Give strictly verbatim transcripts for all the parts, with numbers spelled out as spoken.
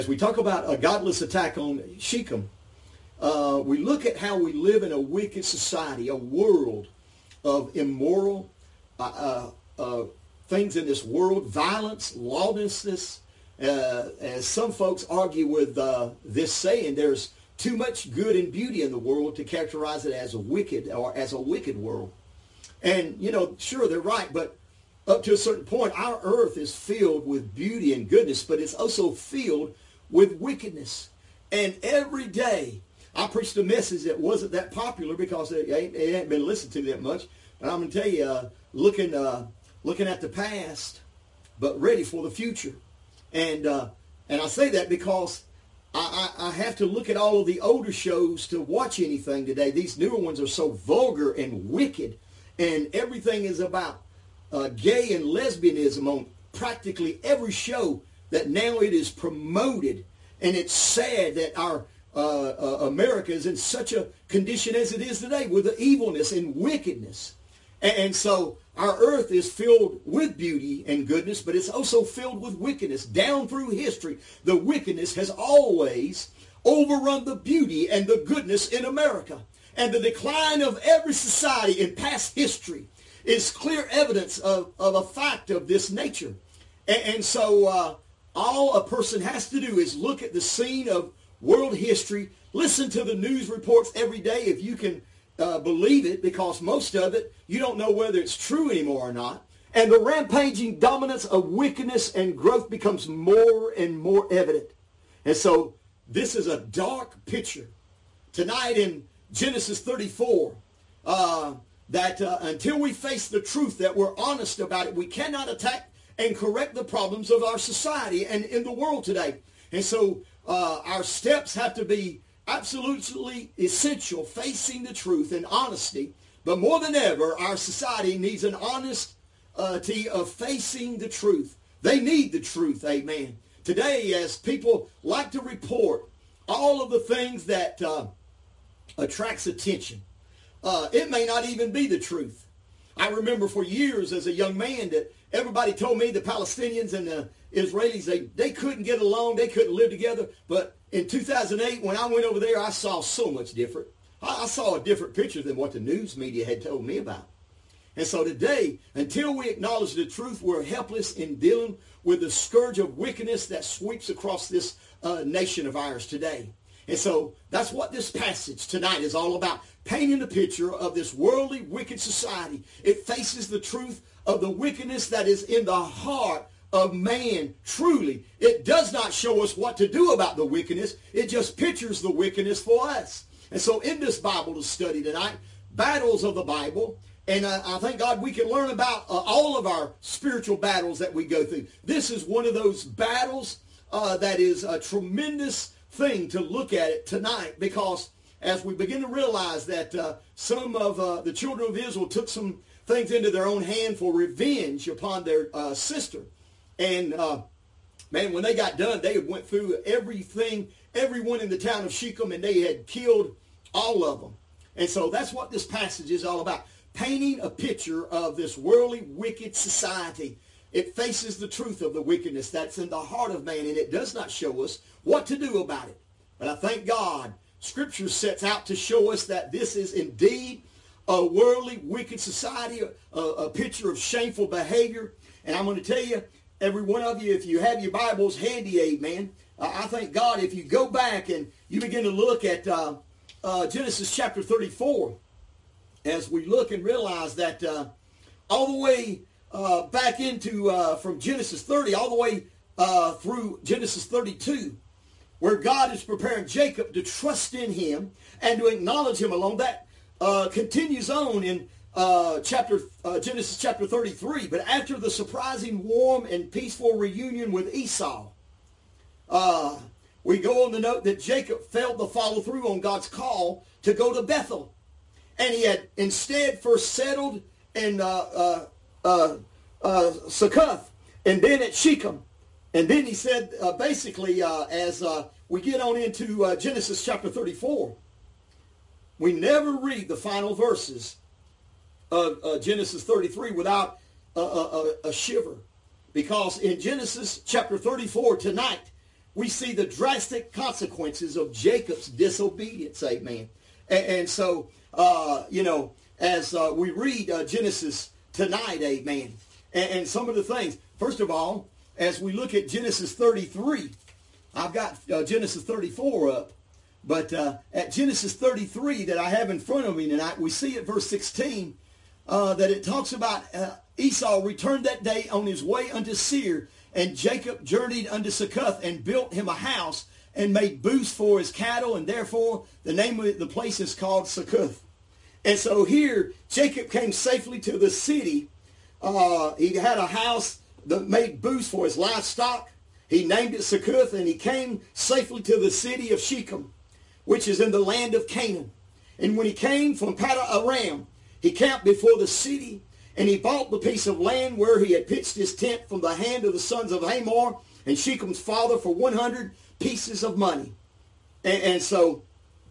As we talk about a godless attack on Shechem, uh, we look at how we live in a wicked society, a world of immoral uh, uh, uh, things in this world, violence, lawlessness. Uh, as some folks argue with uh, this saying, there's too much good and beauty in the world to characterize it as a wicked or as a wicked world. And, you know, sure, they're right, but up to a certain point, our earth is filled with beauty and goodness, but it's also filled with wickedness. And every day, I preached a message that wasn't that popular because it ain't, it ain't been listened to that much. But I'm going to tell you, uh, looking, uh, looking at the past, but ready for the future. And uh, and I say that because I, I, I have to look at all of the older shows to watch anything today. These newer ones are so vulgar and wicked, and everything is about uh, gay and lesbianism on practically every show that now it is promoted. And it's sad that our uh, uh, America is in such a condition as it is today with the evilness and wickedness. And, and so our earth is filled with beauty and goodness, but it's also filled with wickedness. Down through history, the wickedness has always overrun the beauty and the goodness in America. And the decline of every society in past history is clear evidence of, of a fact of this nature. And, and so uh, all a person has to do is look at the scene of world history, listen to the news reports every day if you can Uh, believe it, because most of it, you don't know whether it's true anymore or not. And the rampaging dominance of wickedness and growth becomes more and more evident. And so this is a dark picture. Tonight in Genesis thirty-four, uh, that uh, until we face the truth, that we're honest about it, we cannot attack and correct the problems of our society and in the world today. And so uh, our steps have to be absolutely essential, facing the truth and honesty. But more than ever, our society needs an honesty of facing the truth. They need the truth, amen. Today, as people like to report all of the things that uh, attracts attention, uh, it may not even be the truth. I remember for years as a young man that everybody told me the Palestinians and the Israelis, they, they couldn't get along, they couldn't live together. But in two thousand eight, when I went over there, I saw so much different. I, I saw a different picture than what the news media had told me about. And so today, until we acknowledge the truth, we're helpless in dealing with the scourge of wickedness that sweeps across this uh, nation of ours today. And so that's what this passage tonight is all about, painting a picture of this worldly, wicked society. It faces the truth of the wickedness that is in the heart of man. Truly, it does not show us what to do about the wickedness. It just pictures the wickedness for us. And so in this Bible study tonight, battles of the Bible, and uh, I thank God we can learn about uh, all of our spiritual battles that we go through. This is one of those battles uh, that is a tremendous thing to look at it tonight, because as we begin to realize that uh, some of uh, the children of Israel took some things into their own hand for revenge upon their uh, sister. And, uh, man, when they got done, they went through everything, everyone in the town of Shechem, and they had killed all of them. And so that's what this passage is all about, painting a picture of this worldly, wicked society. It faces the truth of the wickedness that's in the heart of man, and it does not show us what to do about it. But I thank God, Scripture sets out to show us that this is indeed a worldly, wicked society, a, a picture of shameful behavior. And I'm going to tell you, every one of you, if you have your Bibles handy, amen, uh, I thank God if you go back and you begin to look at uh, uh, Genesis chapter thirty-four, as we look and realize that uh, all the way uh, back into, uh, from Genesis thirty, all the way uh, through Genesis thirty-two, where God is preparing Jacob to trust in him and to acknowledge him alone, that uh, continues on in Uh, chapter uh, Genesis chapter thirty-three. But after the surprising, warm, and peaceful reunion with Esau, uh, we go on to note that Jacob failed to follow through on God's call to go to Bethel. And he had instead first settled in uh, uh, uh, uh, Succoth, and then at Shechem. And then he said, uh, basically, uh, as uh, we get on into uh, Genesis chapter thirty-four, we never read the final verses of uh, Genesis thirty-three without a, a, a shiver. Because in Genesis chapter thirty-four tonight, we see the drastic consequences of Jacob's disobedience, amen. And, and so, uh, you know, as uh, we read uh, Genesis tonight, amen, and, and some of the things, first of all, as we look at Genesis thirty-three, I've got uh, Genesis thirty-four up, but uh, at Genesis thirty-three that I have in front of me tonight, we see at verse sixteen uh, that it talks about uh, Esau returned that day on his way unto Seir, and Jacob journeyed unto Succoth and built him a house and made booths for his cattle, and therefore the name of the place is called Succoth. And so here, Jacob came safely to the city. Uh, he had a house that made booths for his livestock. He named it Succoth, and he came safely to the city of Shechem, which is in the land of Canaan. And when he came from Padan Aram, he camped before the city, and he bought the piece of land where he had pitched his tent from the hand of the sons of Hamor and Shechem's father for one hundred pieces of money. And, and so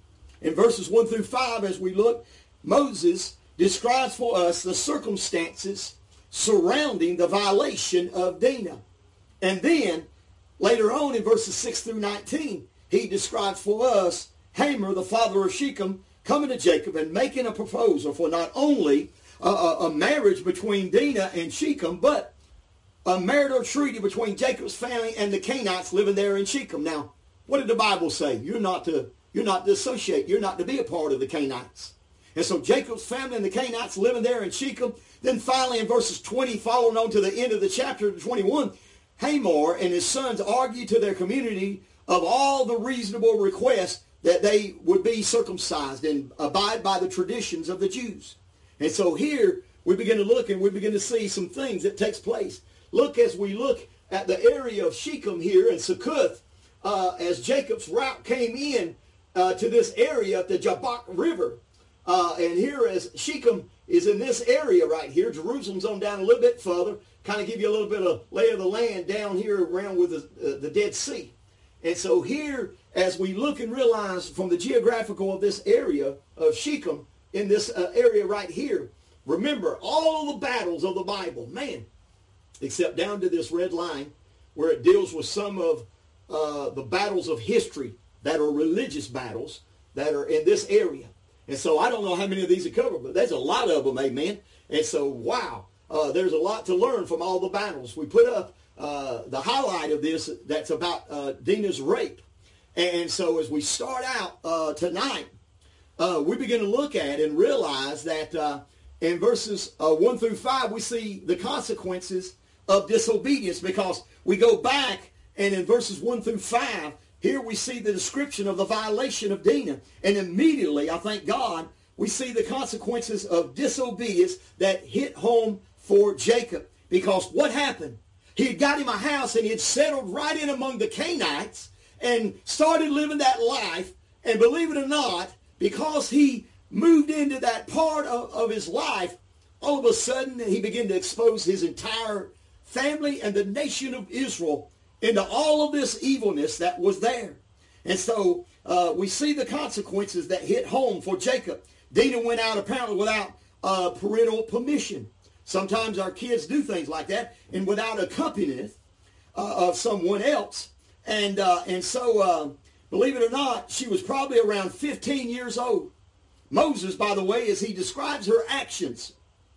in verses one through five, as we look, Moses describes for us the circumstances surrounding the violation of Dinah. And then later on in verses six through nineteen, he describes for us Hamor, the father of Shechem, coming to Jacob and making a proposal for not only a, a, a marriage between Dinah and Shechem, but a marital treaty between Jacob's family and the Canaanites living there in Shechem. Now, what did the Bible say? You're not to, you're not to associate. You're not to be a part of the Canaanites. And so Jacob's family and the Canaanites living there in Shechem. Then finally in verses twenty, following on to the end of the chapter twenty-one, Hamor and his sons argue to their community of all the reasonable requests that they would be circumcised and abide by the traditions of the Jews. And so here we begin to look and we begin to see some things that takes place. Look as we look at the area of Shechem here and Succoth, uh, as Jacob's route came in uh, to this area at the Jabbok River. Uh, and here as Shechem is in this area right here, Jerusalem's on down a little bit further, kind of give you a little bit of lay of the land down here around with the, uh, the Dead Sea. And so here, as we look and realize from the geographical of this area of Shechem, in this uh, area right here, remember all the battles of the Bible, man, except down to this red line where it deals with some of uh, the battles of history that are religious battles that are in this area. And so I don't know how many of these are covered, but there's a lot of them, amen. And so, wow, uh, there's a lot to learn from all the battles. We put up uh, the highlight of this that's about uh, Dinah's rape. And so as we start out uh, tonight, uh, we begin to look at and realize that uh, in verses uh, one through five, we see the consequences of disobedience, because we go back and in verses one through five, here we see the description of the violation of Dinah. And immediately, I thank God, we see the consequences of disobedience that hit home for Jacob. Because what happened? He had got him a house and he had settled right in among the Canaanites and started living that life. And believe it or not, because he moved into that part of, of his life, all of a sudden he began to expose his entire family and the nation of Israel into all of this evilness that was there. And so uh, we see the consequences that hit home for Jacob. Dinah went out apparently without uh, parental permission. Sometimes our kids do things like that, and without accompaniment uh, of someone else. And uh, and so, uh, believe it or not, she was probably around fifteen years old. Moses, by the way, as he describes her actions,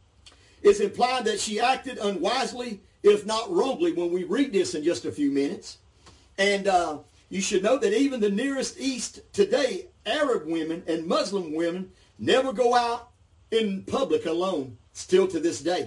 it's implied that she acted unwisely, if not wrongly, when we read this in just a few minutes. And uh, you should know that even the nearest East today, Arab women and Muslim women never go out in public alone, still to this day.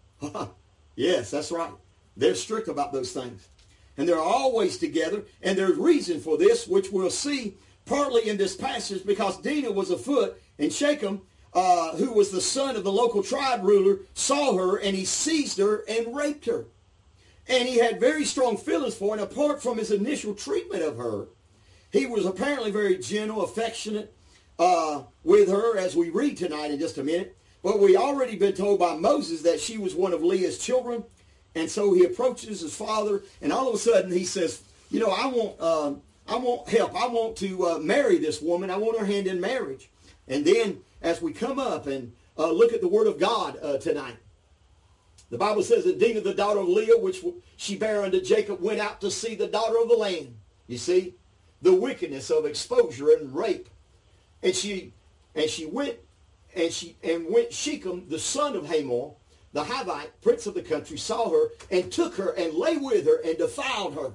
Yes, that's right. They're strict about those things. And they're always together, and there's reason for this, which we'll see partly in this passage, because Dinah was afoot, and Shechem, Uh, who was the son of the local tribe ruler, saw her, and he seized her and raped her. And he had very strong feelings for her, and apart from his initial treatment of her, he was apparently very gentle, affectionate uh, with her, as we read tonight in just a minute. But we already been told by Moses that she was one of Leah's children, and so he approaches his father, and all of a sudden he says, you know, I want, uh, I want help. I want to uh, marry this woman. I want her hand in marriage. And then as we come up and uh, look at the Word of God uh, tonight, the Bible says that Dinah, the daughter of Leah, which she bare unto Jacob, went out to see the daughter of the land. You see? The wickedness of exposure and rape. And she and she went and she and went Shechem, the son of Hamor, the Hivite, prince of the country, saw her and took her and lay with her and defiled her.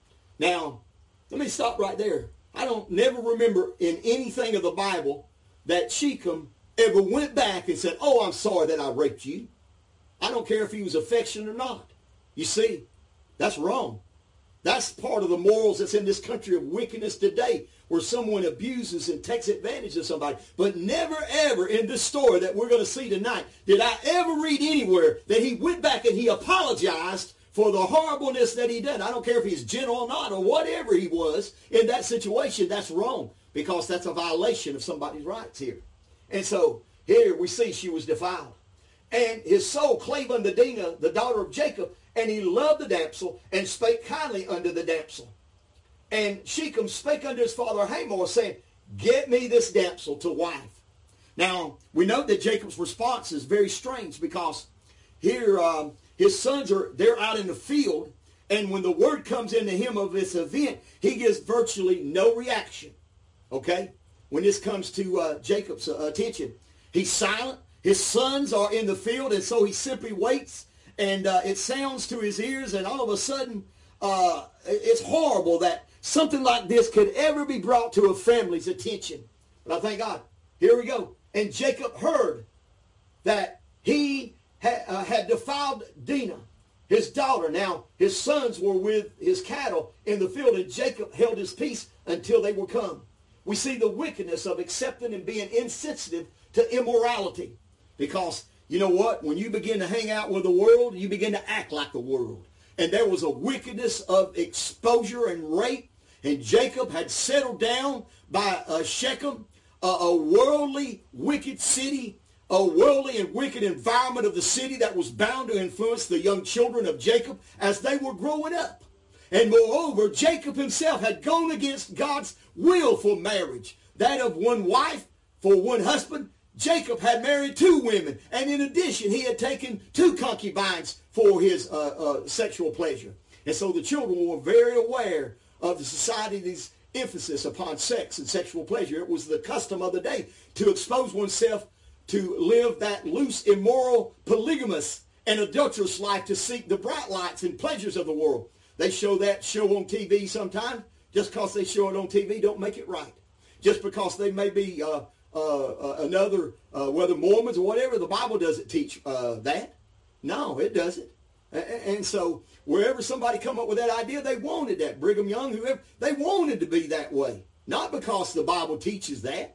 Now, let me stop right there. I don't never remember in anything of the Bible that Shechem ever went back and said, oh, I'm sorry that I raped you. I don't care if he was affectionate or not. You see, that's wrong. That's part of the morals that's in this country of wickedness today, where someone abuses and takes advantage of somebody. But never, ever in this story that we're going to see tonight did I ever read anywhere that he went back and he apologized for the horribleness that he did. I don't care if he's gentle or not or whatever he was in that situation. That's wrong, because that's a violation of somebody's rights here. And so here we see she was defiled. And his soul clave unto Dinah, the daughter of Jacob, and he loved the damsel, and spake kindly unto the damsel. And Shechem spake unto his father Hamor, saying, get me this damsel to wife. Now, we note that Jacob's response is very strange, because here um, his sons are, they're out in the field, and when the word comes into him of this event, he gives virtually no reaction. Okay? When this comes to uh, Jacob's uh, attention, he's silent. His sons are in the field, and so he simply waits. And uh, it sounds to his ears, and all of a sudden, uh, it's horrible that something like this could ever be brought to a family's attention. But I thank God. Here we go. And Jacob heard that he ha- uh, had defiled Dinah, his daughter. Now, his sons were with his cattle in the field, and Jacob held his peace until they were come. We see the wickedness of accepting and being insensitive to immorality, because you know what? When you begin to hang out with the world, you begin to act like the world. And there was a wickedness of exposure and rape. And Jacob had settled down by uh, Shechem, uh, a worldly, wicked city, a worldly and wicked environment of the city that was bound to influence the young children of Jacob as they were growing up. And moreover, Jacob himself had gone against God's will for marriage, that of one wife for one husband. Jacob had married two women, and in addition, he had taken two concubines for his uh, uh, sexual pleasure. And so the children were very aware of the society's emphasis upon sex and sexual pleasure. It was the custom of the day to expose oneself to live that loose, immoral, polygamous, and adulterous life, to seek the bright lights and pleasures of the world. They show that show on T V sometimes. Just because they show it on T V don't make it right. Just because they may be uh, uh, uh, another, uh, whether Mormons or whatever, the Bible doesn't teach uh, that. No, it doesn't. And, and so wherever somebody come up with that idea, they wanted that. Brigham Young, whoever, they wanted to be that way. Not because the Bible teaches that.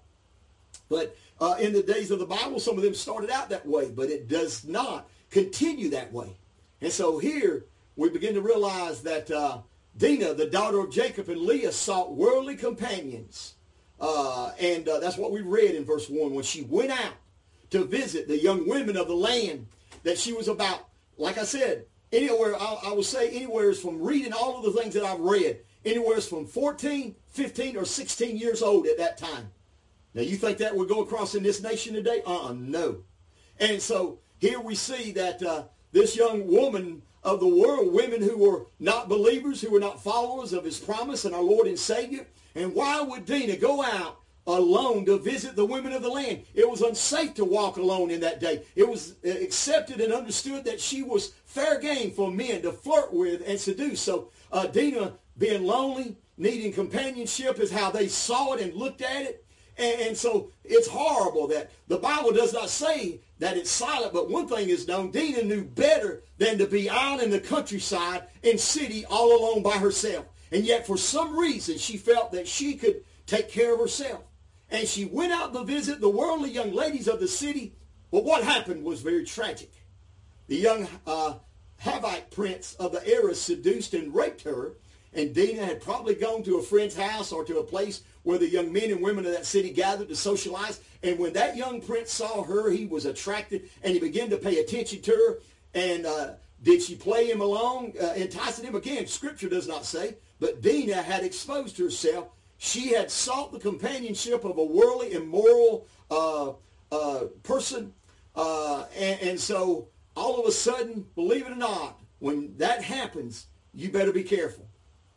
But uh, in the days of the Bible, some of them started out that way. But it does not continue that way. And so here we begin to realize that uh, Dinah, the daughter of Jacob, and Leah sought worldly companions. Uh, and uh, that's what we read in verse one. When she went out to visit the young women of the land, that she was about, like I said, anywhere, I, I will say anywhere from reading all of the things that I've read, anywhere from fourteen, fifteen, or sixteen years old at that time. Now, you think that would go across in this nation today? Uh-uh, no. And so here we see that uh, this young woman of the world, women who were not believers, who were not followers of his promise and our Lord and Savior. And why would Dinah go out alone to visit the women of the land? It was unsafe to walk alone in that day. It was accepted and understood that she was fair game for men to flirt with and seduce. So uh, Dinah, being lonely, needing companionship, is how they saw it and looked at it. And, and so it's horrible that the Bible does not say that it's silent, but one thing is known: Dinah knew better than to be out in the countryside and city all alone by herself. And yet for some reason she felt that she could take care of herself. And she went out to visit the worldly young ladies of the city. But what happened was very tragic. The young uh, Hivite prince of the era seduced and raped her. And Dinah had probably gone to a friend's house or to a place where the young men and women of that city gathered to socialize. And when that young prince saw her, he was attracted, and he began to pay attention to her. And uh, did she play him along, uh, enticing him? Again, Scripture does not say. But Dinah had exposed herself. She had sought the companionship of a worldly, immoral uh, uh, person. Uh, and, and so all of a sudden, believe it or not, when that happens, you better be careful.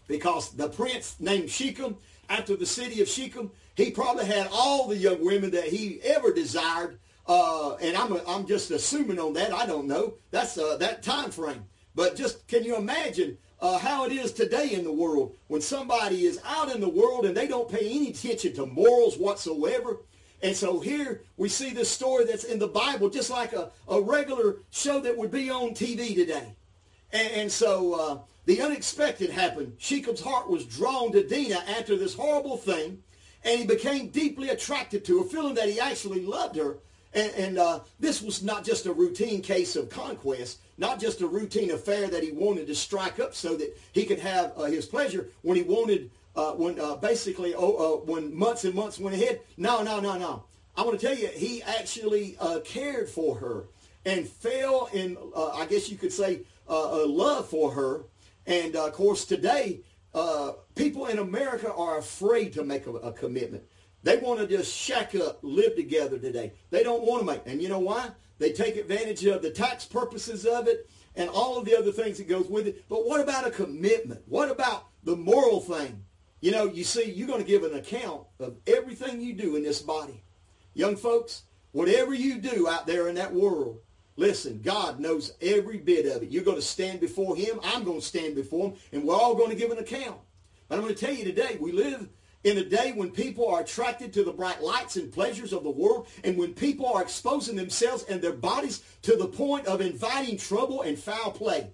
because the prince named Shechem, after the city of Shechem, he probably had all the young women that he ever desired. Uh, and I'm, I'm just assuming on that. I don't know. That's uh, that time frame. But just can you imagine uh, how it is today in the world when somebody is out in the world and they don't pay any attention to morals whatsoever? And so here we see this story that's in the Bible, just like a, a regular show that would be on T V today. And, and so uh, the unexpected happened. Shechem's heart was drawn to Dinah after this horrible thing, and he became deeply attracted to her, feeling that he actually loved her. And, and uh, this was not just a routine case of conquest, not just a routine affair that he wanted to strike up so that he could have uh, his pleasure when he wanted, uh, when uh, basically oh, uh, when months and months went ahead. No, no, no, no. I want to tell you, he actually uh, cared for her and fell in, uh, I guess you could say, uh, a love for her. And, uh, of course, today, uh, people in America are afraid to make a, a commitment. They want to just shack up, live together today. They don't want to make, and you know why? They take advantage of the tax purposes of it and all of the other things that goes with it. But what about a commitment? What about the moral thing? You know, you see, you're going to give an account of everything you do in this body. Young folks, whatever you do out there in that world, listen, God knows every bit of it. You're going to stand before him. I'm going to stand before him, and we're all going to give an account. But I'm going to tell you today, we live in a day when people are attracted to the bright lights and pleasures of the world, and when people are exposing themselves and their bodies to the point of inviting trouble and foul play.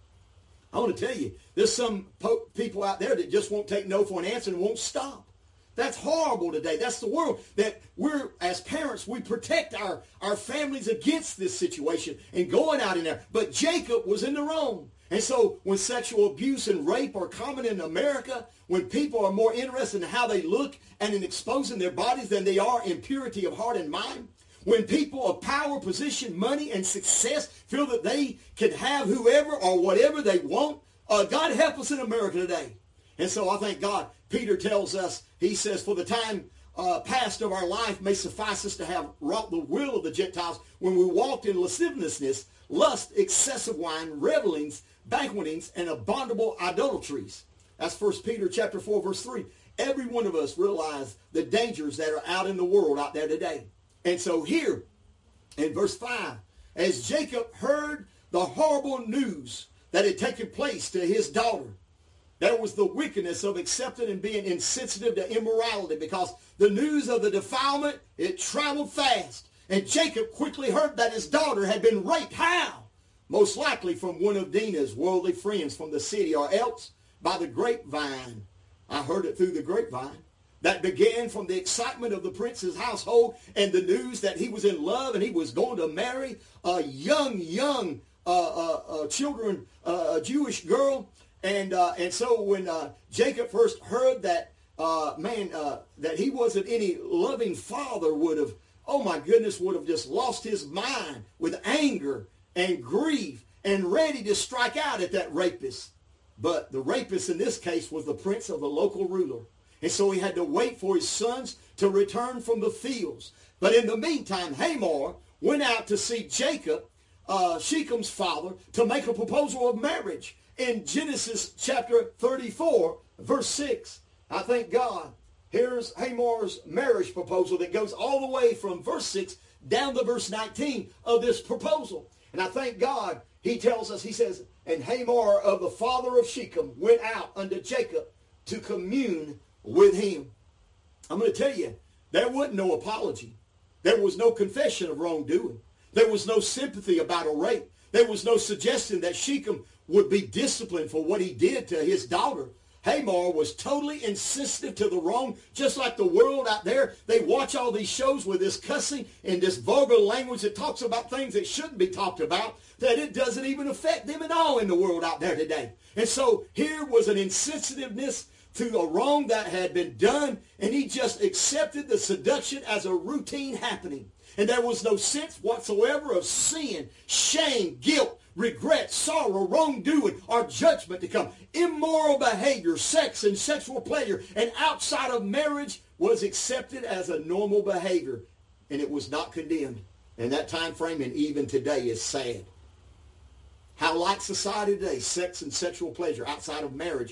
I want to tell you, there's some po- people out there that just won't take no for an answer and won't stop. That's horrible today. That's the world that we're, as parents, we protect our, our families against this situation and going out in there. But Jacob was in the wrong. And so when sexual abuse and rape are common in America, when people are more interested in how they look and in exposing their bodies than they are in purity of heart and mind, when people of power, position, money, and success feel that they can have whoever or whatever they want, uh, God help us in America today. And so I thank God. Peter tells us, he says, for the time uh, past of our life may suffice us to have wrought the will of the Gentiles when we walked in lasciviousness, lust, excessive wine, revelings, banquetings, and abominable idolatries. That's First Peter chapter four, verse three. Every one of us realize the dangers that are out in the world out there today. And so here in verse five, as Jacob heard the horrible news that had taken place to his daughter, there was the wickedness of accepting and being insensitive to immorality, because the news of the defilement, it traveled fast. And Jacob quickly heard that his daughter had been raped. How? Most likely from one of Dinah's worldly friends from the city, or else by the grapevine. I heard it through the grapevine. That began from the excitement of the prince's household and the news that he was in love and he was going to marry a young, young uh, uh, uh, children, uh, a Jewish girl. And uh, and so when uh, Jacob first heard that, uh, man, uh, that he wasn't any loving father, would have, oh my goodness, would have just lost his mind with anger and grief and ready to strike out at that rapist. But the rapist in this case was the prince of the local ruler. And so he had to wait for his sons to return from the fields. But in the meantime, Hamor went out to see Jacob, uh, Shechem's father, to make a proposal of marriage. In Genesis chapter thirty-four, verse six, I thank God, here's Hamor's marriage proposal that goes all the way from verse six down to verse nineteen of this proposal. And I thank God, he tells us, he says, and Hamor of the father of Shechem went out unto Jacob to commune with him. I'm going to tell you, there wasn't no apology. There was no confession of wrongdoing. There was no sympathy about a rape. There was no suggestion that Shechem would be disciplined for what he did to his daughter. Hamor was totally insensitive to the wrong, just like the world out there. They watch all these shows with this cussing and this vulgar language that talks about things that shouldn't be talked about, that it doesn't even affect them at all in the world out there today. And so here was an insensitiveness to a wrong that had been done, and he just accepted the seduction as a routine happening. And there was no sense whatsoever of sin, shame, guilt, regret, sorrow, wrongdoing, or judgment to come. Immoral behavior, sex and sexual pleasure, and outside of marriage was accepted as a normal behavior, and it was not condemned. And that time frame, and even today, is sad. How like society today, sex and sexual pleasure outside of marriage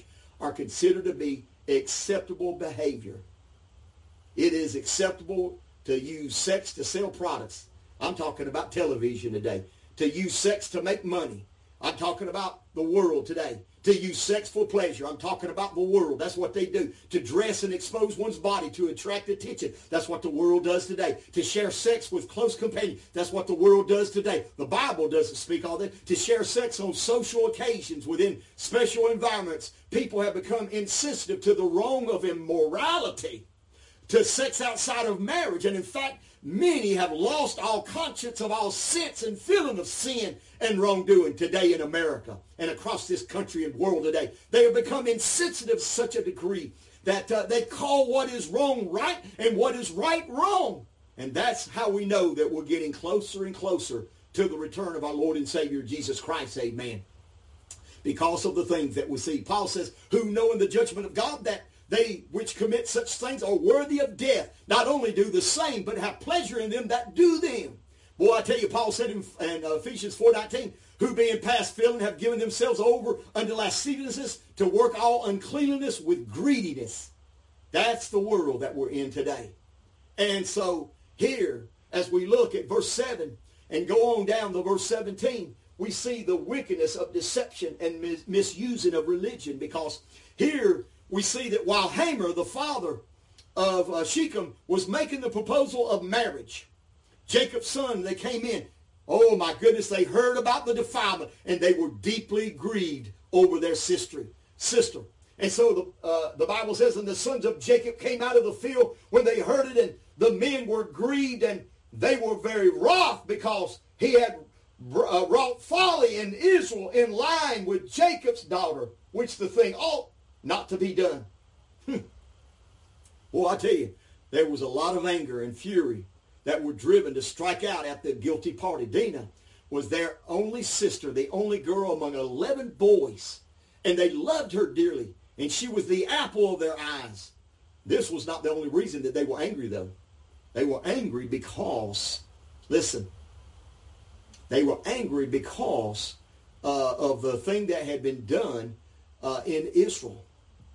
are considered to be acceptable behavior. It is acceptable to use sex to sell products. I'm talking about television today. To use sex to make money. I'm talking about the world today. To use sex for pleasure. I'm talking about the world. That's what they do. To dress and expose one's body to attract attention. That's what the world does today. To share sex with close companions. That's what the world does today. The Bible doesn't speak all that. To share sex on social occasions within special environments. People have become insensitive to the wrong of immorality. To sex outside of marriage. And in fact, many have lost all conscience of all sense and feeling of sin and wrongdoing today in America and across this country and world today. They have become insensitive to such a degree that uh, they call what is wrong right and what is right wrong. And that's how we know that we're getting closer and closer to the return of our Lord and Savior Jesus Christ. Amen. Because of the things that we see. Paul says, who knowing the judgment of God, that they which commit such things are worthy of death, not only do the same, but have pleasure in them that do them. Boy, I tell you, Paul said in, in uh, Ephesians four nineteen, who being past feeling have given themselves over unto lasciviousness to work all uncleanliness with greediness. That's the world that we're in today. And so here, as we look at verse seven and go on down to verse seventeen, we see the wickedness of deception and mis- misusing of religion, because here we see that while Hamor, the father of uh, Shechem, was making the proposal of marriage, Jacob's son, they came in. Oh my goodness, they heard about the defilement and they were deeply grieved over their sister. sister. And so the, uh, the Bible says, and the sons of Jacob came out of the field when they heard it, and the men were grieved and they were very wroth because he had uh, wrought folly in Israel in line with Jacob's daughter, which the thing ought not to be done. Well, I tell you, there was a lot of anger and fury that were driven to strike out at the guilty party. Dinah was their only sister, the only girl among eleven boys, and they loved her dearly, and she was the apple of their eyes. This was not the only reason that they were angry, though. They were angry because, listen, they were angry because uh, of the thing that had been done uh, in Israel.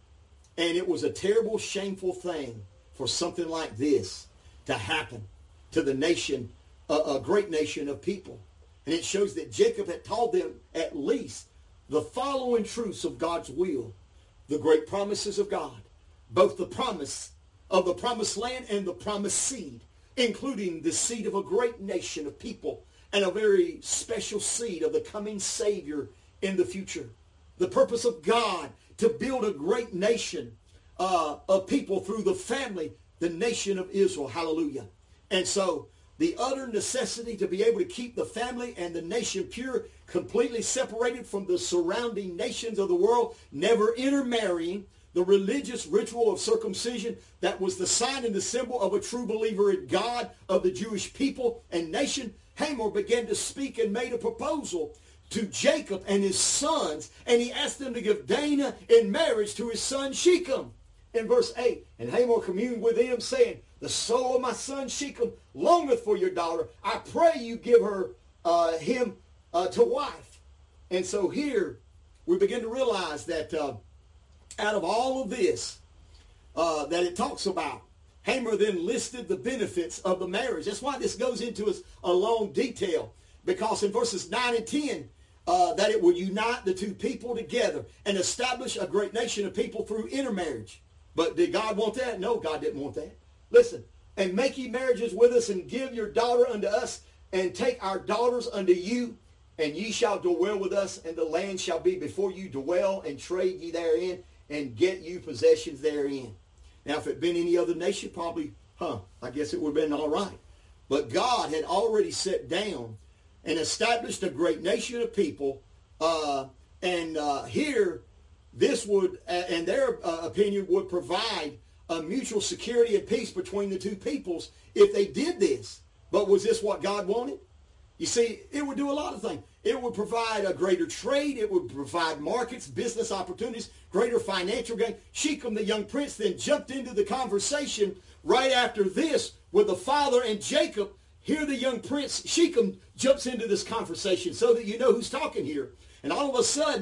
And it was a terrible, shameful thing for something like this to happen to the nation, a, a great nation of people. And it shows that Jacob had taught them at least the following truths of God's will, the great promises of God, both the promise of the promised land and the promised seed, including the seed of a great nation of people and a very special seed of the coming Savior in the future. The purpose of God to build a great nation uh, of people through the family, the nation of Israel. Hallelujah. And so the utter necessity to be able to keep the family and the nation pure, completely separated from the surrounding nations of the world, never intermarrying, the religious ritual of circumcision that was the sign and the symbol of a true believer in God of the Jewish people and nation. Hamor began to speak and made a proposal to Jacob and his sons, and he asked them to give Dinah in marriage to his son Shechem. In verse eight, and Hamor communed with them, saying, the soul of my son Shechem longeth for your daughter. I pray you give her uh, him uh, to wife. And so here we begin to realize that uh, out of all of this uh, that it talks about, Hamor then listed the benefits of the marriage. That's why this goes into a long detail, because in verses nine and ten, uh, that it will unite the two people together and establish a great nation of people through intermarriage. But did God want that? No, God didn't want that. Listen, and make ye marriages with us, and give your daughter unto us, and take our daughters unto you, and ye shall dwell with us, and the land shall be before you. Dwell and trade ye therein, and get you possessions therein. Now, if it had been any other nation, probably, huh, I guess it would have been all right. But God had already set down and established a great nation of people, uh, and uh, here, this would, uh, in their uh, opinion, would provide a mutual security and peace between the two peoples if they did this. But was this what God wanted? You see, it would do a lot of things. It would provide a greater trade. It would provide markets, business opportunities, greater financial gain. Shechem, the young prince, then jumped into the conversation right after this with the father and Jacob. Here the young prince, Shechem, jumps into this conversation so that you know who's talking here. And all of a sudden,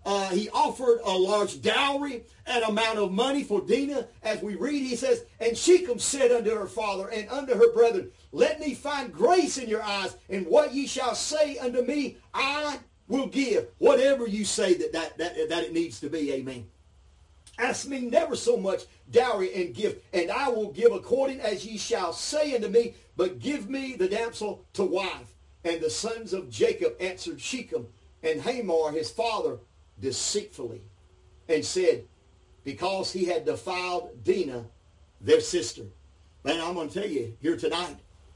Uh, he offered a large dowry and amount of money for Dinah. As we read, he says, and Shechem said unto her father and unto her brethren, let me find grace in your eyes, and what ye shall say unto me, I will give. Whatever you say that, that, that, that it needs to be, amen. Ask me never so much dowry and gift, and I will give according as ye shall say unto me, but give me the damsel to wife. And the sons of Jacob answered Shechem and Hamor his father deceitfully, and said, because he had defiled Dinah, their sister. Man, I'm going to tell you here tonight,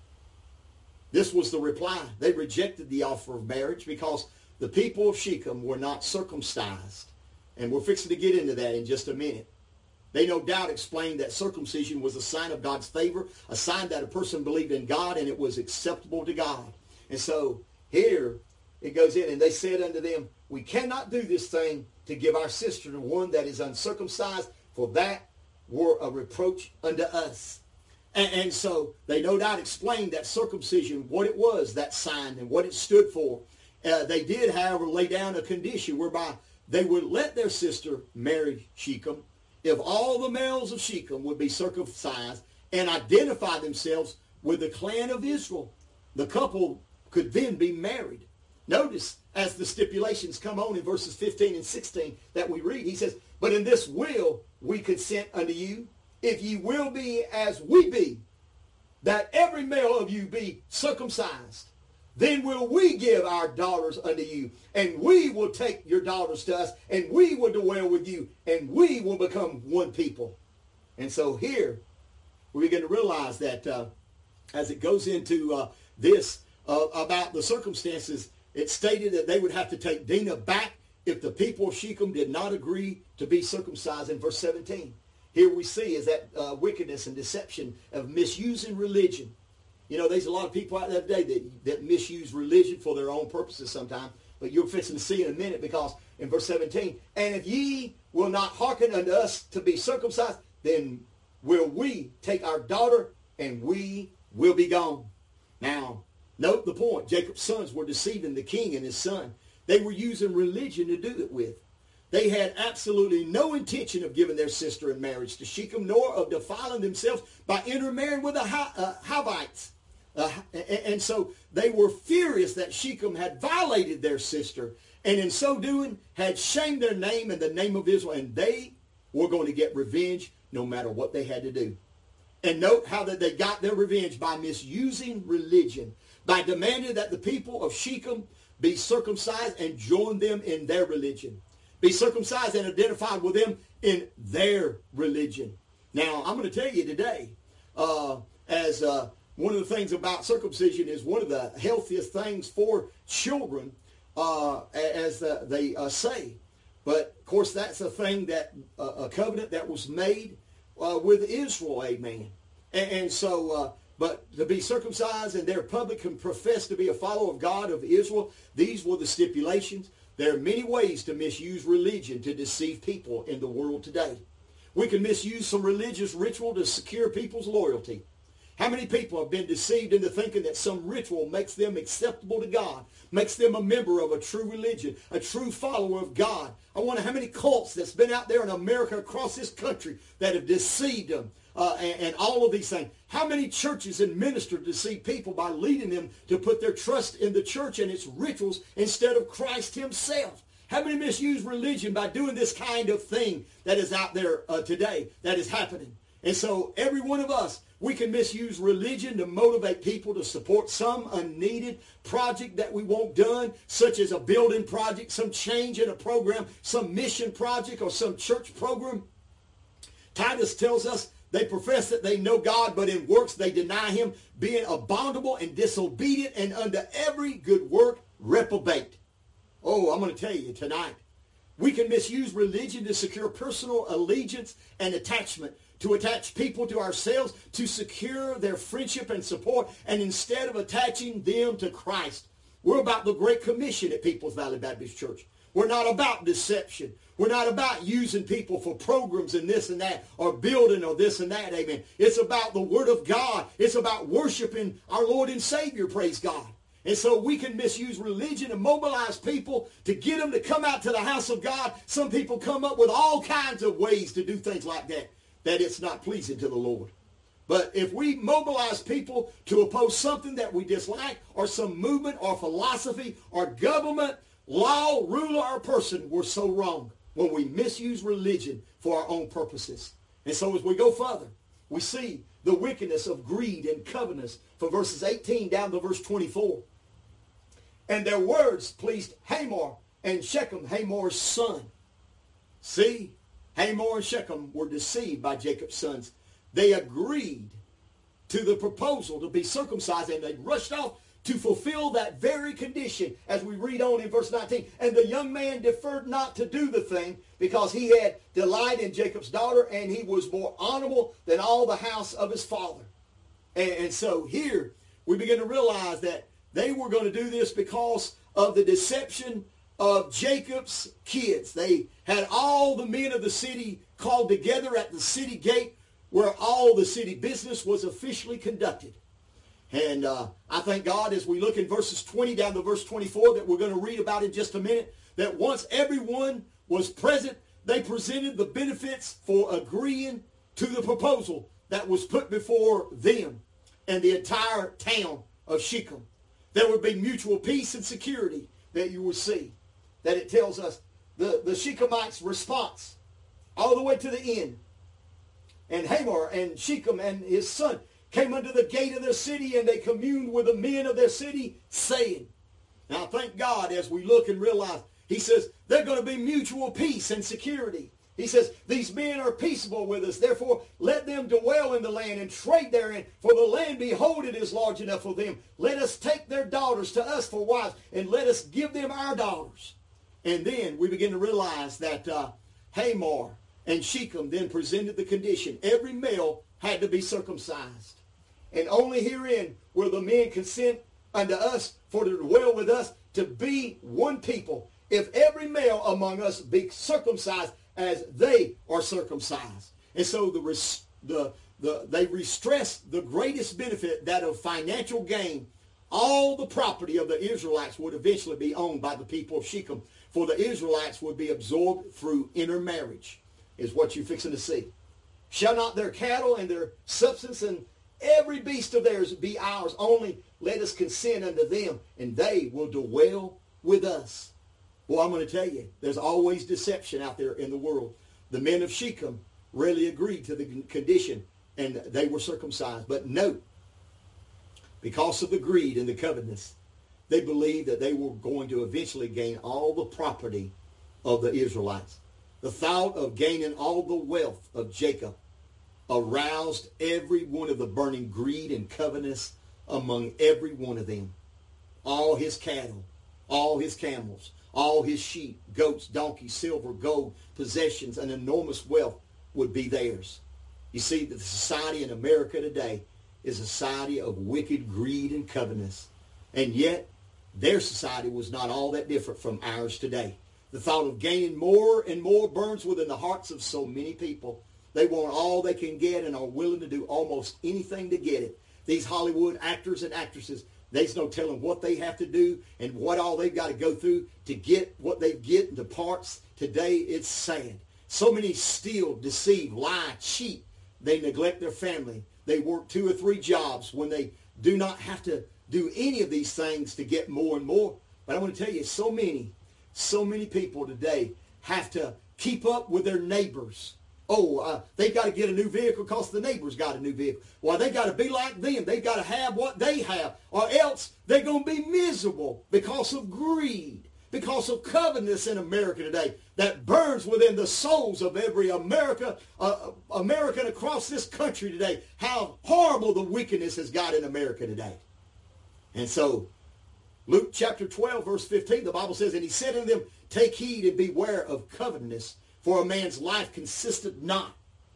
this was the reply. They rejected the offer of marriage because the people of Shechem were not circumcised. And we're fixing to get into that in just a minute. They no doubt explained that circumcision was a sign of God's favor, a sign that a person believed in God and it was acceptable to God. And so here it goes in, and they said unto them, we cannot do this thing to give our sister to one that is uncircumcised, for that were a reproach unto us. And, and so they no doubt explained that circumcision, what it was, that sign, and what it stood for. Uh, they did, however, lay down a condition whereby they would let their sister marry Shechem if all the males of Shechem would be circumcised and identify themselves with the clan of Israel. The couple could then be married. Notice, as the stipulations come on in verses fifteen and sixteen that we read, he says, but in this will we consent unto you, if ye will be as we be, that every male of you be circumcised. Then will we give our daughters unto you, and we will take your daughters to us, and we will dwell with you, and we will become one people. And so here, we're going to realize that uh, as it goes into uh, this uh, about the circumstances, it stated that they would have to take Dinah back if the people of Shechem did not agree to be circumcised in verse seventeen. Here we see is that uh, wickedness and deception of misusing religion. You know, there's a lot of people out there today that, that misuse religion for their own purposes sometimes. But you're fixing to see in a minute, because in verse seventeen, and if ye will not hearken unto us to be circumcised, then will we take our daughter, and we will be gone. Now, note the point. Jacob's sons were deceiving the king and his son. They were using religion to do it with. They had absolutely no intention of giving their sister in marriage to Shechem, nor of defiling themselves by intermarrying with the Hivites. Uh, and, and so they were furious that Shechem had violated their sister, and in so doing had shamed their name and the name of Israel, and they were going to get revenge no matter what they had to do. And note how that they got their revenge by misusing religion, by demanding that the people of Shechem be circumcised and join them in their religion. Be circumcised and identified with them in their religion. Now, I'm going to tell you today, uh, as uh, one of the things about circumcision is one of the healthiest things for children, uh, as uh, they uh, say. But, of course, that's a thing that, uh, a covenant that was made uh, with Israel, amen. And, and so, uh, but to be circumcised and their public can profess to be a follower of God, of Israel, these were the stipulations. There are many ways to misuse religion to deceive people in the world today. We can misuse some religious ritual to secure people's loyalty. How many people have been deceived into thinking that some ritual makes them acceptable to God, makes them a member of a true religion, a true follower of God? I wonder how many cults that's been out there in America, across this country, that have deceived them, uh, and, and all of these things. How many churches and ministers deceive people by leading them to put their trust in the church and its rituals instead of Christ himself? How many misuse religion by doing this kind of thing that is out there uh, today, that is happening? And so every one of us, we can misuse religion to motivate people to support some unneeded project that we want done, such as a building project, some change in a program, some mission project, or some church program. Titus tells us they profess that they know God, but in works they deny him, being abominable and disobedient, and under every good work reprobate. Oh, I'm going to tell you tonight, we can misuse religion to secure personal allegiance and attachment, to attach people to ourselves, to secure their friendship and support, and instead of attaching them to Christ. We're about the Great Commission at Peoples Valley Baptist Church. We're not about deception. We're not about using people for programs and this and that, or building or this and that, amen. It's about the Word of God. It's about worshiping our Lord and Savior, praise God. And so we can misuse religion and mobilize people to get them to come out to the house of God. Some people come up with all kinds of ways to do things like that, that it's not pleasing to the Lord. But if we mobilize people to oppose something that we dislike, or some movement or philosophy or government, law, ruler, or person, we're so wrong when we misuse religion for our own purposes. And so as we go further, we see the wickedness of greed and covetousness from verses eighteen down to verse twenty-four. And their words pleased Hamor and Shechem, Hamor's son. See, Hamor and Shechem were deceived by Jacob's sons. They agreed to the proposal to be circumcised, and they rushed off to fulfill that very condition, as we read on in verse nineteen. And the young man deferred not to do the thing, because he had delight in Jacob's daughter, and he was more honorable than all the house of his father. And, and so here we begin to realize that they were going to do this because of the deception of Jacob's kids. They had all the men of the city called together at the city gate, where all the city business was officially conducted. And uh, I thank God, as we look in verses twenty down to verse twenty-four, that we're going to read about in just a minute, that once everyone was present, they presented the benefits for agreeing to the proposal that was put before them and the entire town of Shechem. There would be mutual peace and security that you will see. That it tells us the, the Shechemites' response all the way to the end. And Hamor and Shechem and his son came unto the gate of their city, and they communed with the men of their city, saying, now thank God, as we look and realize, he says, they're going to be mutual peace and security. He says, these men are peaceable with us. Therefore, let them dwell in the land and trade therein. For the land, behold, it is large enough for them. Let us take their daughters to us for wives, and let us give them our daughters. And then we begin to realize that uh, Hamor and Shechem then presented the condition. Every male had to be circumcised. And only herein will the men consent unto us for to dwell with us, to be one people, if every male among us be circumcised as they are circumcised. And so the, the, the, they restressed the greatest benefit, that of financial gain. All the property of the Israelites would eventually be owned by the people of Shechem, for the Israelites would be absorbed through intermarriage, is what you're fixing to see. Shall not their cattle and their substance and every beast of theirs be ours? Only let us consent unto them, and they will dwell with us. Well, I'm going to tell you, there's always deception out there in the world. The men of Shechem really agreed to the condition, and they were circumcised. But note, because of the greed and the covetousness, they believed that they were going to eventually gain all the property of the Israelites. The thought of gaining all the wealth of Jacob aroused every one of the burning greed and covetousness among every one of them. All his cattle, all his camels, all his sheep, goats, donkeys, silver, gold, possessions, and enormous wealth would be theirs. You see, the society in America today is a society of wicked greed and covetousness. And yet, their society was not all that different from ours today. The thought of gaining more and more burns within the hearts of so many people. They want all they can get and are willing to do almost anything to get it. These Hollywood actors and actresses, there's no telling what they have to do and what all they've got to go through to get what they get into parts. Today, it's sad. So many steal, deceive, lie, cheat. They neglect their family. They work two or three jobs when they do not have to do any of these things to get more and more. But I want to tell you, so many, so many people today have to keep up with their neighbors. Oh, uh, they've got to get a new vehicle because the neighbor's got a new vehicle. Well, they got to be like them. They've got to have what they have, or else they're going to be miserable because of greed, because of covetousness in America today that burns within the souls of every America, uh, American across this country today. How horrible the wickedness has got in America today. And so, Luke chapter twelve, verse fifteen, the Bible says, and he said unto them, take heed and beware of covetousness, for a man's life consisteth not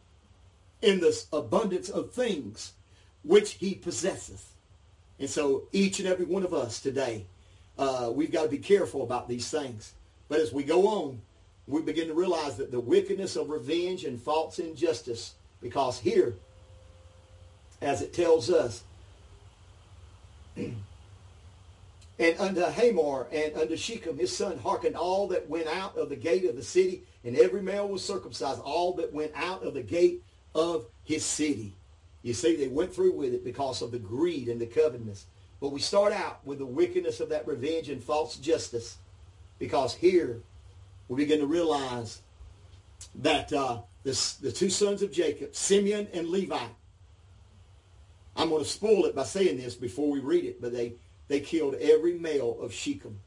in the abundance of things which he possesseth. And so each and every one of us today, uh, we've got to be careful about these things. But as we go on, we begin to realize that the wickedness of revenge and false injustice, because here, as it tells us, And unto Hamor and unto Shechem his son hearkened all that went out of the gate of the city, and every male was circumcised, all that went out of the gate of his city. You see, they went through with it because of the greed and the covetousness. But we start out with the wickedness of that revenge and false justice, because here we begin to realize that uh, this, the two sons of Jacob, Simeon and Levi, I'm going to spoil it by saying this before we read it, but they They killed every male of Shechem.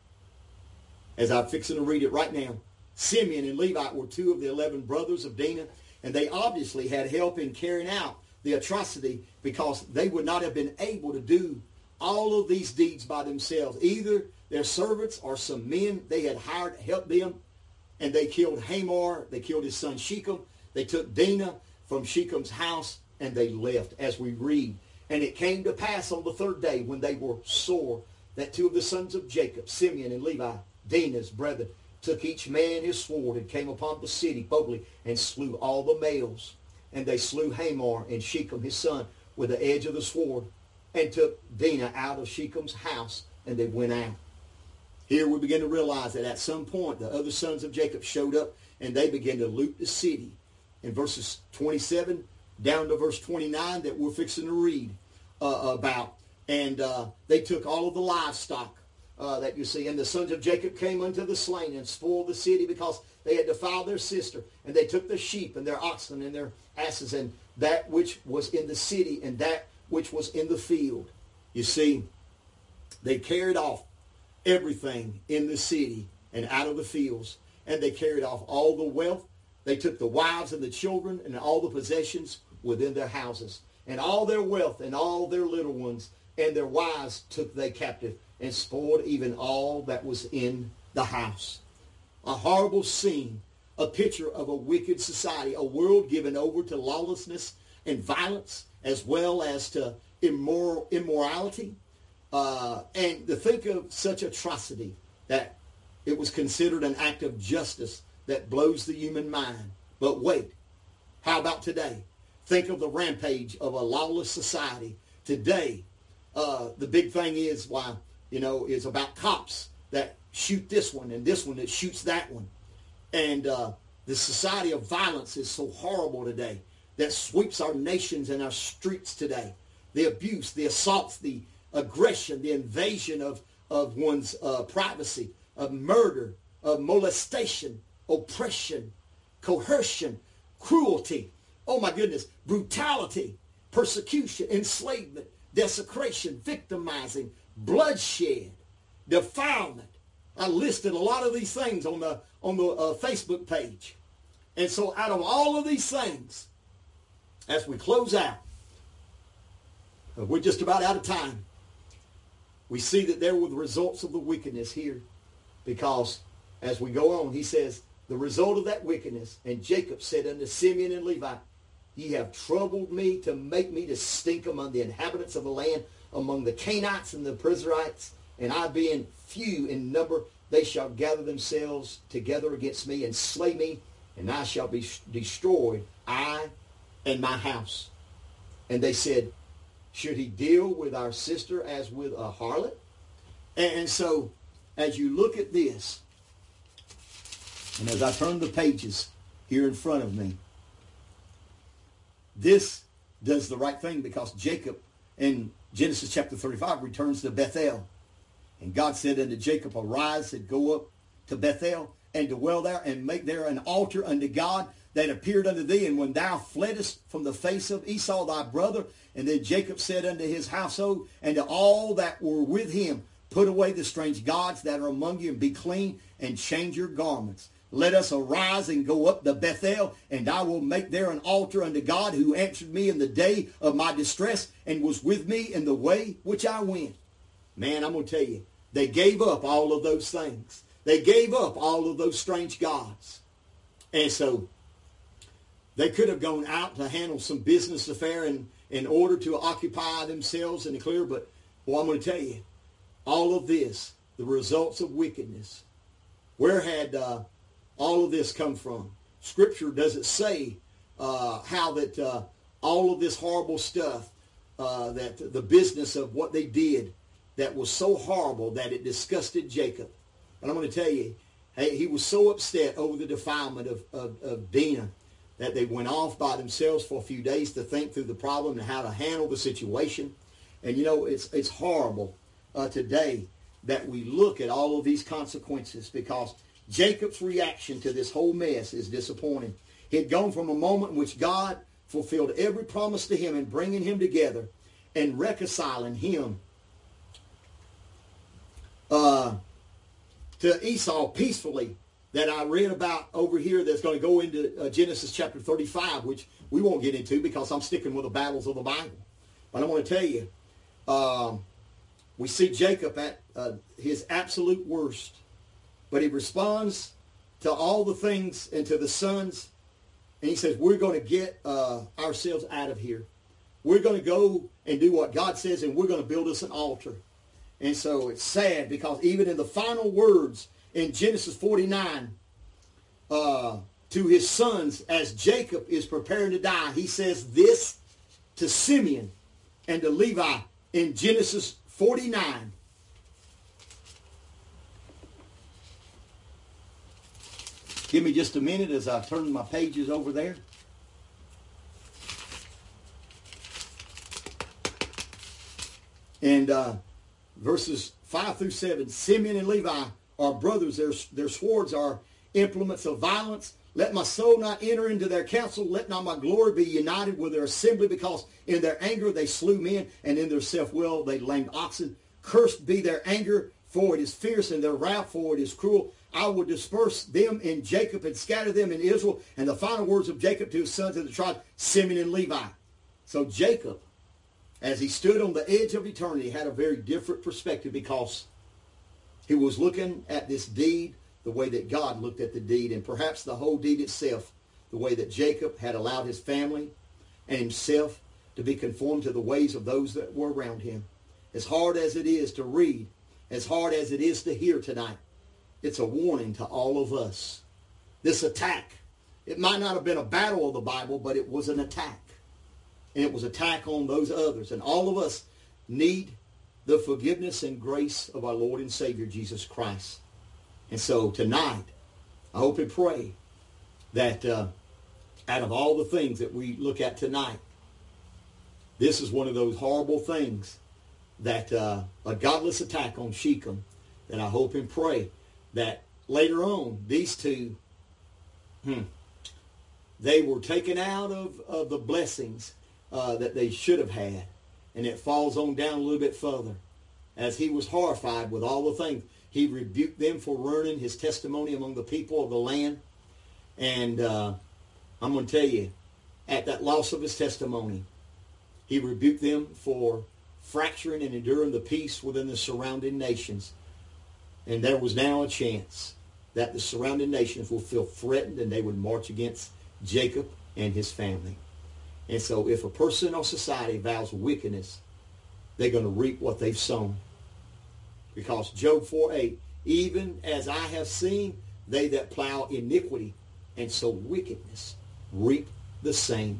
As I'm fixing to read it right now, Simeon and Levi were two of the eleven brothers of Dinah, and they obviously had help in carrying out the atrocity, because they would not have been able to do all of these deeds by themselves. Either their servants or some men they had hired to help them, and they killed Hamor, they killed his son Shechem, they took Dinah from Shechem's house, and they left, as we read. And it came to pass on the third day, when they were sore, that two of the sons of Jacob, Simeon and Levi, Dinah's brethren, took each man his sword and came upon the city boldly and slew all the males. And they slew Hamor and Shechem his son with the edge of the sword, and took Dinah out of Shechem's house, and they went out. Here we begin to realize that at some point the other sons of Jacob showed up, and they began to loot the city. In verses twenty-seven down to verse twenty-nine that we're fixing to read uh, about. And uh, they took all of the livestock uh, that you see. And the sons of Jacob came unto the slain and spoiled the city, because they had defiled their sister. And they took their sheep and their oxen and their asses, and that which was in the city and that which was in the field. You see, they carried off everything in the city and out of the fields. And they carried off all the wealth. They took the wives and the children and all the possessions within their houses, and all their wealth and all their little ones and their wives took they captive, and spoiled even all that was in the house. A horrible scene, a picture of a wicked society, a world given over to lawlessness and violence, as well as to immoral immorality. Uh, and to think of such atrocity, that it was considered an act of justice that blows the human mind. But wait, how about today? Think of the rampage of a lawless society. Today, uh, the big thing is, why, you know, is about cops that shoot this one and this one that shoots that one. And uh, the society of violence is so horrible today that sweeps our nations and our streets today. The abuse, the assaults, the aggression, the invasion of, of one's uh, privacy, of murder, of molestation, oppression, coercion, cruelty, oh my goodness, brutality, persecution, enslavement, desecration, victimizing, bloodshed, defilement. I listed a lot of these things on the on the uh, Facebook page. And so out of all of these things, as we close out, uh, we're just about out of time, we see that there were the results of the wickedness here, because as we go on, he says, the result of that wickedness, and Jacob said unto Simeon and Levi, ye have troubled me to make me to stink among the inhabitants of the land, among the Canaanites and the Perizzites, and I being few in number, they shall gather themselves together against me and slay me, and I shall be destroyed, I and my house. And they said, should he deal with our sister as with a harlot? And so, as you look at this, and as I turn the pages here in front of me, this does the right thing, because Jacob in Genesis chapter thirty-five returns to Bethel. And God said unto Jacob, arise and go up to Bethel and dwell there, and make there an altar unto God that appeared unto thee. And when thou fleddest from the face of Esau thy brother, and then Jacob said unto his household and to all that were with him, put away the strange gods that are among you, and be clean, and change your garments. Let us arise and go up to Bethel, and I will make there an altar unto God, who answered me in the day of my distress, and was with me in the way which I went. Man, I'm going to tell you, they gave up all of those things. They gave up all of those strange gods. And so they could have gone out to handle some business affair in, in order to occupy themselves in the clear. But, well, I'm going to tell you, all of this, the results of wickedness, where had uh, all of this come from? Scripture doesn't say uh, how that uh, all of this horrible stuff, uh, that the business of what they did, that was so horrible that it disgusted Jacob. But I'm going to tell you, hey, he was so upset over the defilement of, of, of Dinah that they went off by themselves for a few days to think through the problem and how to handle the situation. And you know, it's it's horrible uh, today that we look at all of these consequences, because Jacob's reaction to this whole mess is disappointing. He had gone from a moment in which God fulfilled every promise to him in bringing him together and reconciling him uh, to Esau peacefully, that I read about over here that's going to go into uh, Genesis chapter thirty-five, which we won't get into because I'm sticking with the battles of the Bible. But I want to tell you, um, we see Jacob at uh, his absolute worst, but he responds to all the things and to the sons, and he says, we're going to get uh, ourselves out of here. We're going to go and do what God says, and we're going to build us an altar. And so it's sad, because even in the final words in Genesis forty-nine, uh, to his sons, as Jacob is preparing to die, he says this to Simeon and to Levi in Genesis forty-nine. Give me just a minute as I turn my pages over there. And uh, verses five through seven, Simeon and Levi are brothers. Their, their swords are implements of violence. Let my soul not enter into their counsel. Let not my glory be united with their assembly, because in their anger they slew men, and in their self-will they lamed oxen. Cursed be their anger, for it is fierce, and their wrath, for it is cruel. I will disperse them in Jacob and scatter them in Israel. And the final words of Jacob to his sons of the tribe, Simeon and Levi. So Jacob, as he stood on the edge of eternity, had a very different perspective, because he was looking at this deed the way that God looked at the deed, and perhaps the whole deed itself, the way that Jacob had allowed his family and himself to be conformed to the ways of those that were around him. As hard as it is to read, as hard as it is to hear tonight, it's a warning to all of us. This attack, it might not have been a battle of the Bible, but it was an attack. And it was an attack on those others. And all of us need the forgiveness and grace of our Lord and Savior, Jesus Christ. And so tonight, I hope and pray that uh, out of all the things that we look at tonight, this is one of those horrible things, that uh, a godless attack on Shechem, that I hope and pray that later on, these two, hmm, they were taken out of, of the blessings uh, that they should have had. And it falls on down a little bit further. As he was horrified with all the things, he rebuked them for ruining his testimony among the people of the land. And uh, I'm going to tell you, at that loss of his testimony, he rebuked them for fracturing and enduring the peace within the surrounding nations. And there was now a chance that the surrounding nations would feel threatened, and they would march against Jacob and his family. And so if a person or society vows wickedness, they're going to reap what they've sown. Because Job four eight, even as I have seen, they that plow iniquity and sow wickedness reap the same.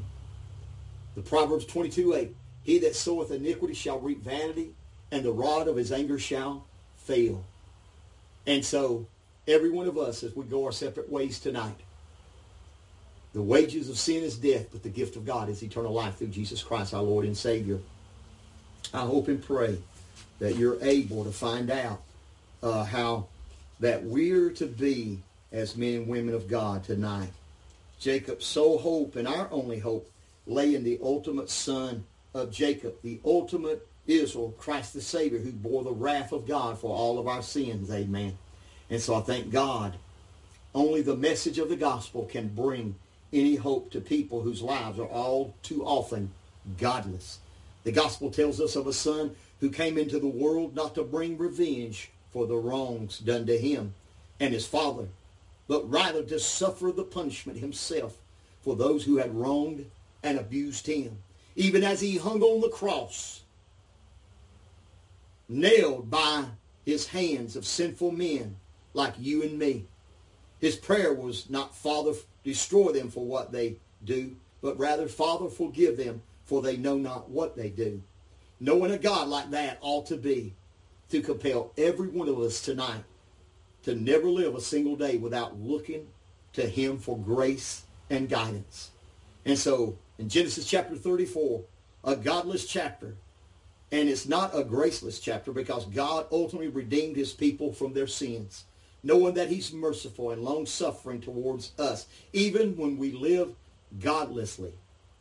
The Proverbs twenty-two eight, he that soweth iniquity shall reap vanity, and the rod of his anger shall fail. And so, every one of us, as we go our separate ways tonight, the wages of sin is death, but the gift of God is eternal life through Jesus Christ, our Lord and Savior. I hope and pray that you're able to find out uh, how that we're to be as men and women of God tonight. Jacob's sole hope and our only hope lay in the ultimate son of Jacob, the ultimate Israel, Christ the Savior, who bore the wrath of God for all of our sins. Amen. And so I thank God. Only the message of the gospel can bring any hope to people whose lives are all too often godless. The gospel tells us of a son who came into the world not to bring revenge for the wrongs done to him and his father, but rather to suffer the punishment himself for those who had wronged and abused him. Even as he hung on the cross, nailed by his hands of sinful men like you and me. His prayer was not, Father, destroy them for what they do, but rather, Father, forgive them, for they know not what they do. Knowing a God like that ought to be to compel every one of us tonight to never live a single day without looking to him for grace and guidance. And so in Genesis chapter thirty-four, a godless chapter, and it's not a graceless chapter because God ultimately redeemed his people from their sins, knowing that he's merciful and long-suffering towards us, even when we live godlessly.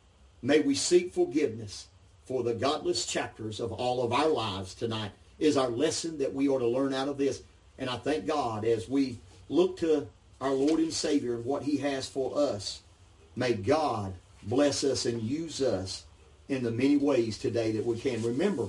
May we seek forgiveness for the godless chapters of all of our lives tonight is our lesson that we ought to learn out of this. And I thank God as we look to our Lord and Savior and what he has for us, may God bless us and use us in the many ways today that we can. Remember,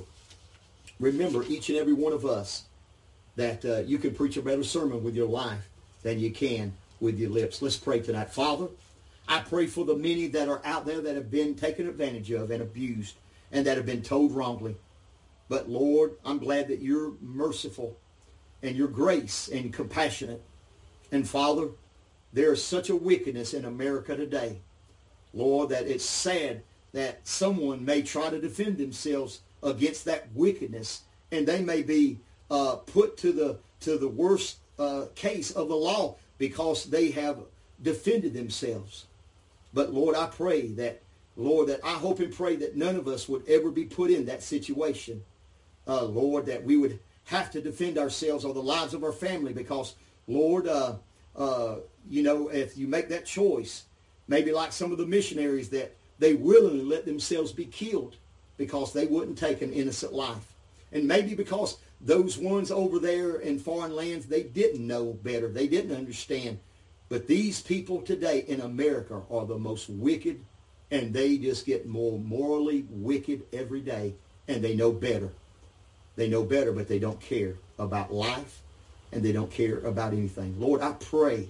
remember each and every one of us that uh, you can preach a better sermon with your life than you can with your lips. Let's pray tonight. Father, I pray for the many that are out there that have been taken advantage of and abused and that have been told wrongly. But Lord, I'm glad that you're merciful and your grace and compassionate. And Father, there is such a wickedness in America today, Lord, that it's sad that someone may try to defend themselves against that wickedness, and they may be uh, put to the to the worst uh, case of the law because they have defended themselves. But Lord, I pray that, Lord, that I hope and pray that none of us would ever be put in that situation. Uh, Lord, that we would have to defend ourselves or the lives of our family because, Lord, uh, uh, you know, if you make that choice, maybe like some of the missionaries that they willingly let themselves be killed because they wouldn't take an innocent life. And maybe because those ones over there in foreign lands, they didn't know better. They didn't understand. But these people today in America are the most wicked, and they just get more morally wicked every day, and they know better. They know better, but they don't care about life, and they don't care about anything. Lord, I pray,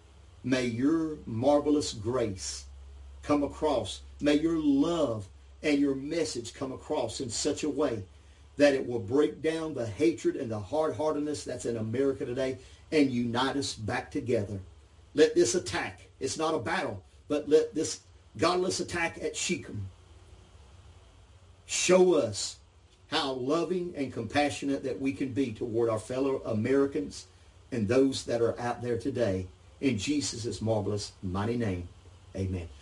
may your marvelous grace come across. May your love and your message come across in such a way that it will break down the hatred and the hard-heartedness that's in America today and unite us back together. Let this attack, it's not a battle, but let this godless attack at Shechem show us how loving and compassionate that we can be toward our fellow Americans and those that are out there today. In Jesus' marvelous, mighty name, amen.